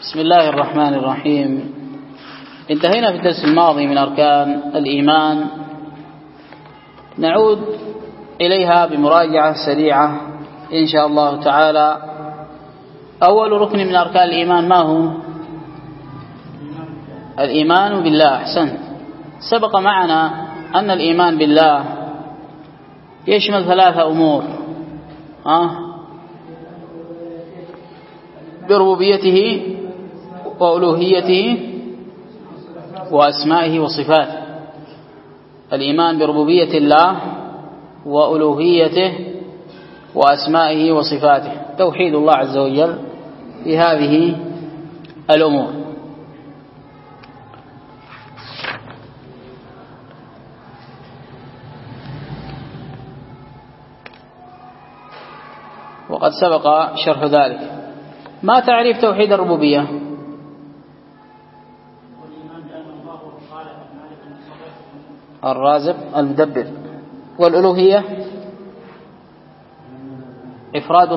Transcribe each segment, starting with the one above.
بسم الله الرحمن الرحيم. انتهينا في الدرس الماضي من أركان الإيمان، نعود إليها بمراجعة سريعة إن شاء الله تعالى. أول ركن من أركان الإيمان ما هو؟ الإيمان بالله. أحسنت. سبق معنا أن الإيمان بالله يشمل ثلاثة أمور: بربوبيته وألوهيته وأسمائه وصفاته. الإيمان بربوبية الله وألوهيته وأسمائه وصفاته، توحيد الله عز وجل في هذه الأمور. وقد سبق شرح ذلك. ما تعريف توحيد الربوبية؟ الرازق المدبر. والألوهية إفراد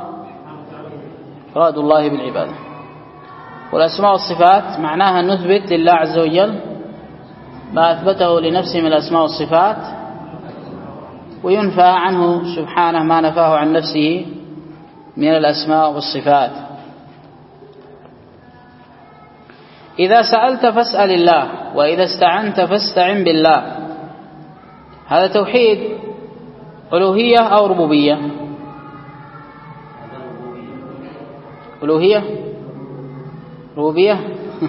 الله بالعبادة. والأسماء والصفات معناها نثبت لله عز وجل ما أثبته لنفسه من الأسماء والصفات، وينفى عنه سبحانه ما نفاه عن نفسه من الأسماء والصفات. إذا سألت فاسأل الله، وإذا استعنت فاستعن بالله. هذا توحيد ألوهية أو ربوبية؟ ألوهية؟ ربوبية؟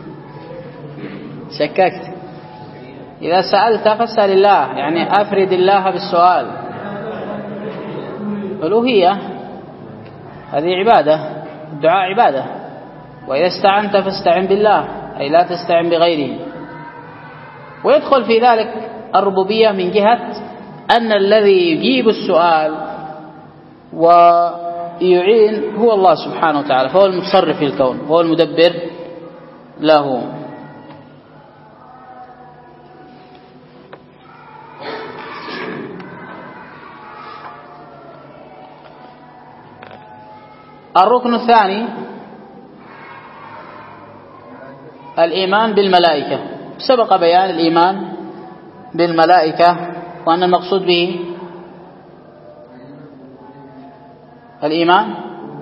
شككت. إذا سألت فاسأل الله يعني أفرد الله بالسؤال. ألوهية هذه عبادة، الدعاء عبادة. وإذا استعنت فاستعن بالله أي لا تستعن بغيره. ويدخل في ذلك الربوبية من جهة أن الذي يجيب السؤال ويعين هو الله سبحانه وتعالى، فهو المتصرف في الكون، هو المدبر له. الركن الثاني الإيمان بالملائكة. سبق بيان الإيمان بالملائكة وأن المقصود به الإيمان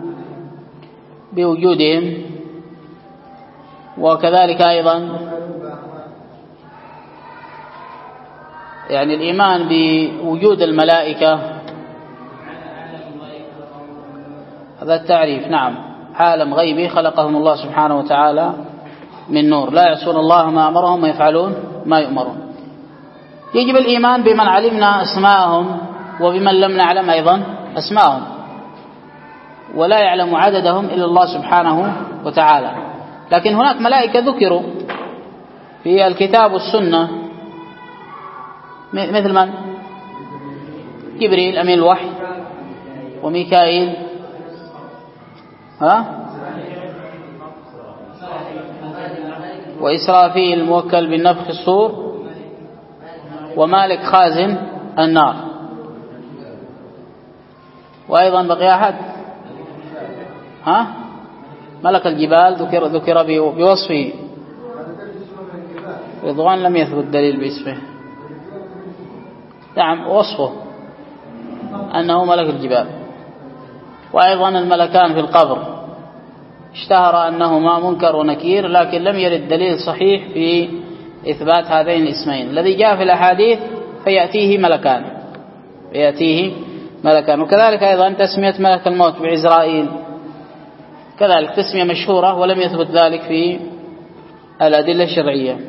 بوجودهم، وكذلك أيضا يعني الإيمان بوجود الملائكة. هذا التعريف. نعم، عالم غيبي خلقهم الله سبحانه وتعالى من نور، لا يعصون الله ما أمرهم ويفعلون ما يؤمرون. يجب الإيمان بمن علمنا أسماءهم وبمن لم نعلم أيضا أسماءهم، ولا يعلم عددهم إلا الله سبحانه وتعالى. لكن هناك ملائكة ذكروا في الكتاب والسنة، مثل من؟ جبريل أمين الوحي، وميكائيل وإسرافيل الموكل بالنفخ في الصور، ومالك خازن النار. وأيضا بقي أحد ملك الجبال ذكر بوصفه. رضوان لم يثبت دليل باسمه. نعم، وصفه أنه ملك الجبال. وأيضا الملكان في القبر اشتهر أنهما منكر ونكير، لكن لم يرد دليل صحيح في إثبات هذين الاسمين. الذي جاء في الأحاديث فيأتيه ملكان. وكذلك أيضا تسمية ملك الموت بعزرائيل، كذلك تسمية مشهورة ولم يثبت ذلك في الأدلة الشرعية.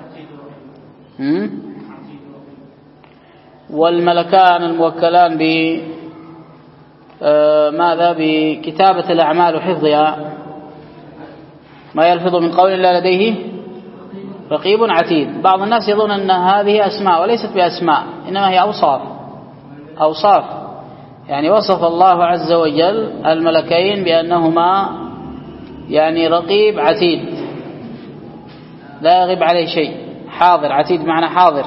والملكان الموكلان بكتابة الأعمال وحفظها، ما يلفظ من قول إلا لديه رقيب عتيد. بعض الناس يظن أن هذه أسماء، وليست بأسماء، إنما هي أوصاف. يعني وصف الله عز وجل الملكين بأنهما يعني رقيب عتيد، لا يغيب عليه شيء، حاضر. عتيد معنى حاضر.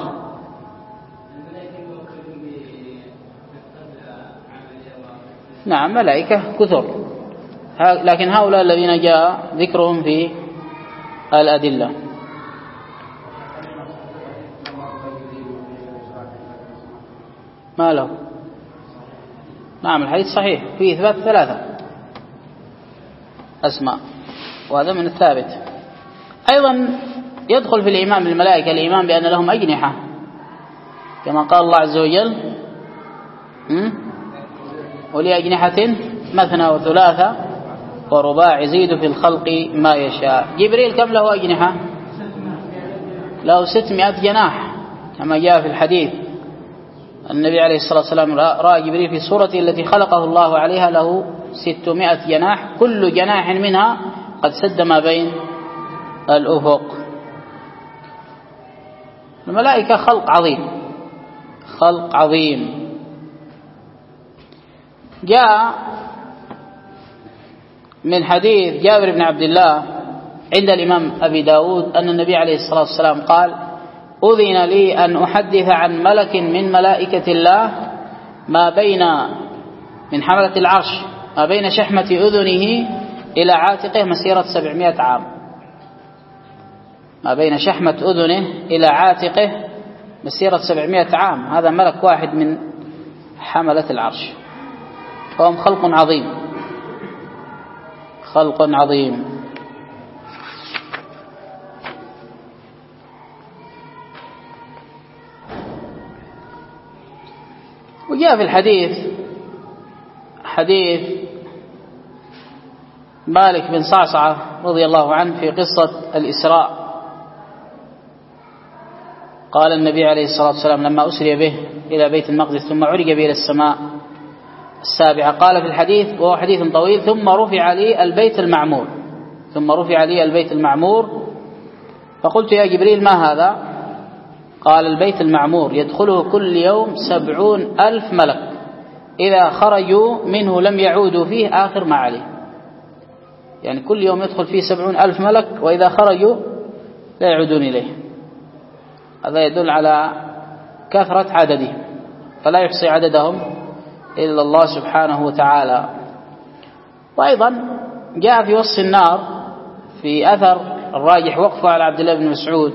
نعم، ملائكة كثر. لكن هؤلاء الذين جاء ذكرهم في الأدلة. ما له؟ نعم الحديث صحيح فيه إثبات 3 أسماء، وهذا من الثابت. أيضا يدخل في الإيمان بالملائكة الإيمان بأن لهم أجنحة، كما قال الله عز وجل ولي أجنحة مثنى وثلاثة ورباع يزيد في الخلق ما يشاء. جبريل كم له أجنحة؟ له 600 جناح كما جاء في الحديث. النبي عليه الصلاة والسلام رأى جبريل في صورته التي خلقه الله عليها له 600 جناح، كل جناح منها قد سد ما بين الأفق. الملائكة خلق عظيم، خلق عظيم. جاء من حديث جابر بن عبد الله عند الإمام أبي داود أن النبي عليه الصلاة والسلام قال: أذن لي أن أحدث عن ملك من ملائكة الله ما بين من حملة العرش ما بين شحمة أذنه إلى عاتقه مسيرة 700 عام. ما بين شحمة أذنه إلى عاتقه مسيرة 700 عام، هذا ملك واحد من حملة العرش. فهم خلق عظيم، خلق عظيم. وجاء في الحديث حديث مالك بن صعصعة رضي الله عنه في قصة الإسراء. قال النبي عليه الصلاة والسلام لما أسري به إلى بيت المقدس ثم عرج به إلى السماء السابعة، قال في الحديث وهو حديث طويل: ثم رفع لي البيت المعمور، ثم رفع لي البيت المعمور، فقلت يا جبريل ما هذا؟ قال: البيت المعمور يدخله كل يوم 70,000 ملك، إذا خرجوا منه لم يعودوا فيه آخر ما عليه. يعني كل يوم يدخل فيه 70,000 ملك، وإذا خرجوا لا يعودون إليه. هذا يدل على كثرة عددهم، فلا يحصي عددهم إلا الله سبحانه وتعالى. وأيضا جاء في وصف النار في أثر الراجح وقفه على عبد الله بن مسعود،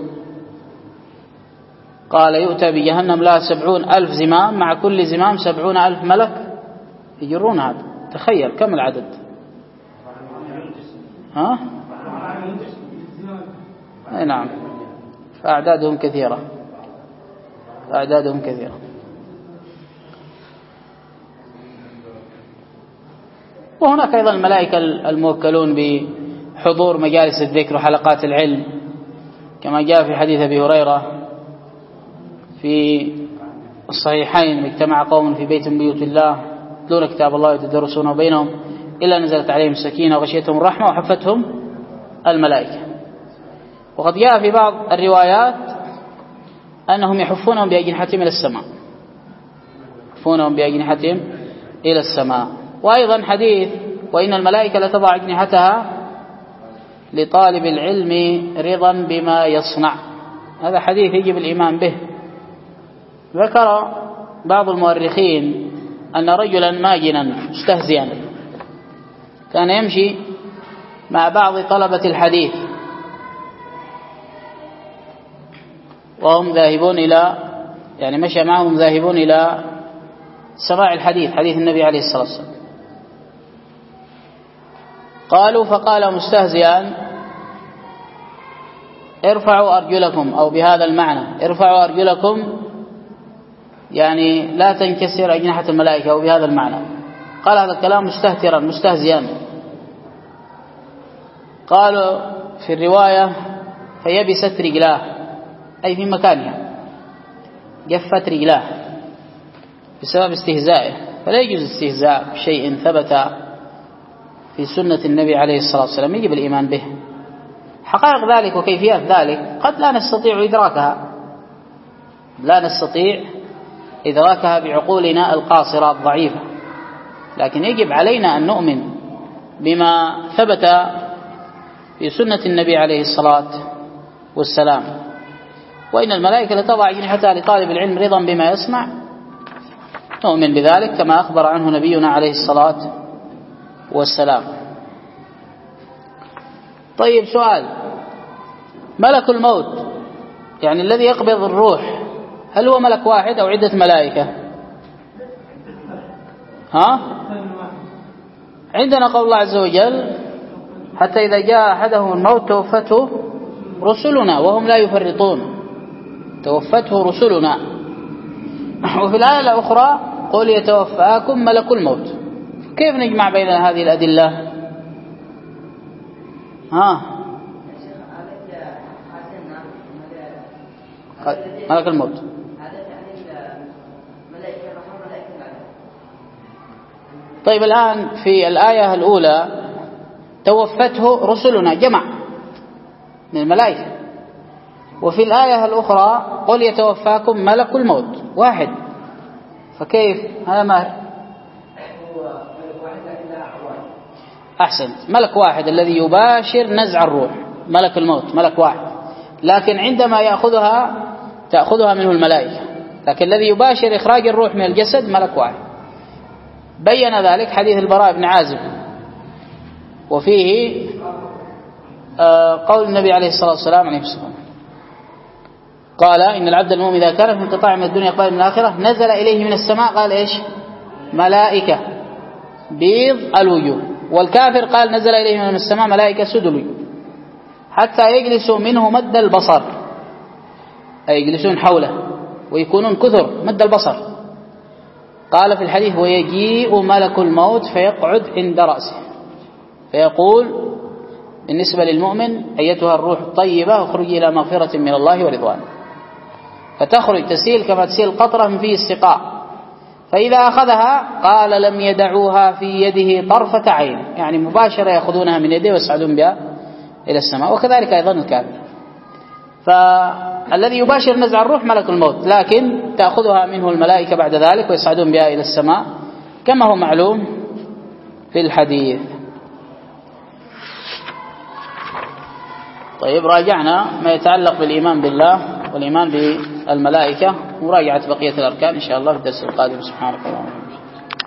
قال: يؤتى بجهنم لها 70,000 زمام، مع كل زمام 70,000 ملك يجرون. هذا تخيل كم العدد. ها؟ أي نعم، فأعدادهم كثيرة، فأعدادهم كثيرة. وهناك أيضا الملائكة الموكلون بحضور مجالس الذكر وحلقات العلم، كما جاء في حديث أبي هريرة في الصحيحين: اجتمع قوم في بيت من بيوت الله يتلون كتاب الله ويتدارسونه بينهم إلا نزلت عليهم السكينة وغشيتهم الرحمة وحفتهم الملائكة. وقد جاء في بعض الروايات أنهم يحفونهم بأجنحتهم إلى السماء، يحفونهم بأجنحتهم إلى السماء. وأيضا حديث: وإن الملائكة لتضع أجنحتها لطالب العلم رضا بما يصنع. هذا حديث يجب الإيمان به. ذكر بعض المؤرخين أن رجلا ماجنا مستهزئا كان يمشي مع بعض طلبة الحديث وهم ذاهبون إلى، يعني مشى معهم ذاهبون إلى سماع الحديث، حديث النبي عليه الصلاة والسلام. قالوا: فقال مستهزئا: ارفعوا أرجلكم، أو بهذا المعنى: ارفعوا أرجلكم، يعني لا تنكسر أجنحة الملائكة، أو بهذا المعنى. قال هذا الكلام مستهترا مستهزئا. قالوا في الرواية: فيبست رجلاه، أي في مكانها، جفت رجلاه بسبب استهزائه. فلا يجوز الاستهزاء بشيء ثبت في سنة النبي عليه الصلاة والسلام، يجب الإيمان به. حقائق ذلك وكيفيات ذلك قد لا نستطيع إدراكها، لا نستطيع إدراكها بعقولنا القاصرة الضعيفة، لكن يجب علينا أن نؤمن بما ثبت في سنة النبي عليه الصلاة والسلام. وإن الملائكة لتضع أجنحتها لطالب العلم رضا بما يصنع، نؤمن بذلك كما أخبر عنه نبينا عليه الصلاة والسلام. طيب سؤال، ملك الموت يعني الذي يقبض الروح هل هو ملك واحد أو عدة ملائكة؟ ها؟ عندنا قول الله عز وجل حتى إذا جاء أحدهم الموت توفته رسلنا وهم لا يفرطون، توفته رسلنا. وفي الآية الأخرى قل يتوفاكم ملك الموت. كيف نجمع بين هذه الأدلة؟ ها؟ ملك الموت طيب الآن في الآية الأولى توفته رسلنا جمع من الملائكة، وفي الآية الأخرى قل يتوفاكم ملك الموت واحد، فكيف هذا؟ ما أحسن، ملك واحد الذي يباشر نزع الروح ملك الموت ملك واحد، لكن عندما تأخذها منه الملائكة، لكن الذي يباشر إخراج الروح من الجسد ملك واحد. بين ذلك حديث البراء بن عازب، وفيه قول النبي عليه الصلاة والسلام قال إن العبد المؤمن إذا كان في انقطاع من الدنيا قبل من الآخرة نزل إليه من السماء قال إيش؟ ملائكة بيض الوجوه، والكافر قال نزل إليه من السماء ملائكة سود الوجوه حتى يجلسوا منه مد البصر، أي يجلسون حوله ويكونون كثر مد البصر. قال في الحديث ويجيء ملك الموت فيقعد عند رأسه فيقول بالنسبة للمؤمن أيتها الروح الطيبة اخرجي إلى مغفرة من الله ورضوان، فتخرج تسيل كما تسيل قطرة من فيه السقاء، فإذا أخذها قال لم يدعوها في يده طرفة عين، يعني مباشرة يأخذونها من يده ويصعدون بها إلى السماء. وكذلك أيضا الكافر، فالذي يباشر نزع الروح ملك الموت، لكن تأخذها منه الملائكة بعد ذلك ويصعدون بها إلى السماء كما هو معلوم في الحديث. طيب راجعنا ما يتعلق بالإيمان بالله والإيمان بالملائكة، مراجعة بقية الأركان إن شاء الله في الدرس القادم. سبحانك اللهم